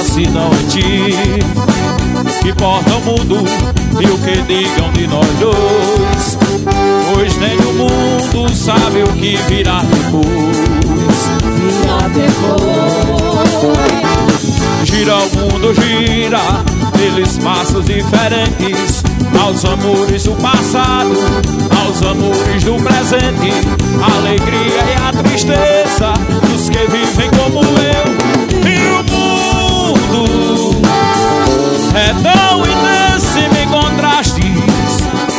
senão em ti. Que importa o mundo e o que digam de nós dois, pois nem o mundo sabe o que virá depois. Virá depois. Gira o mundo, gira pelos passos diferentes, aos amores do passado, aos amores do presente, a alegria e a tristeza dos que vivem como eu. E o mundo é tão intenso em contrastes,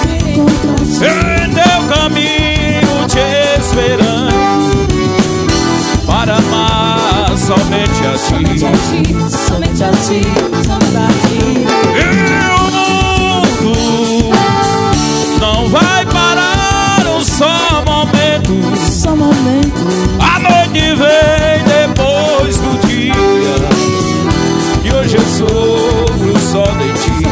em teu caminho te esperando, para amar somente a ti. Somente a ti, somente a ti. E o mundo não vai parar um só momento. Só momento. A noite vem depois do dia, e hoje eu sofro só de ti.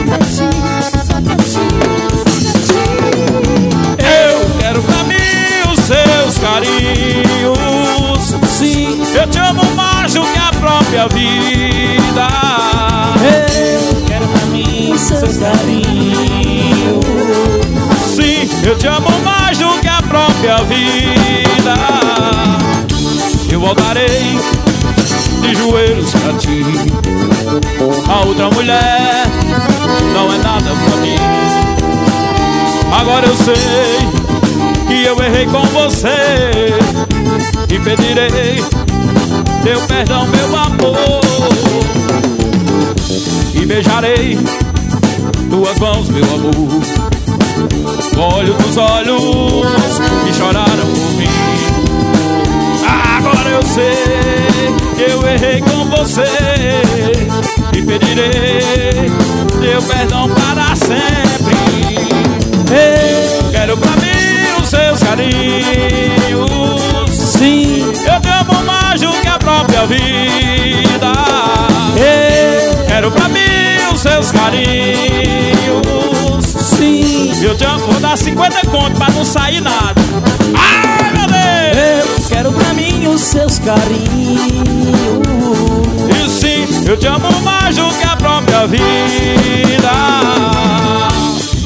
Eu quero pra mim os seus carinhos. Sim, eu te amo mais do que a própria vida. eu quero pra mim seus carinhos. Sim, eu te amo mais do que a própria vida. Eu voltarei de joelhos pra ti. A outra mulher não é nada pra mim. Agora eu sei que eu errei com você e pedirei teu perdão, meu amor, e beijarei tuas mãos, meu amor, olho dos olhos que choraram por mim. Agora eu sei que eu errei com você e pedirei teu perdão para sempre. Eu quero pra mim os seus carinhos. Sim, eu te amo mais do que a própria vida. Eu quero pra mim os seus carinhos. sim, eu te amo. Vou dar 50 conto pra não sair nada. Ai, meu Deus! eu quero pra mim os seus carinhos. E sim, eu te amo mais do que a própria vida.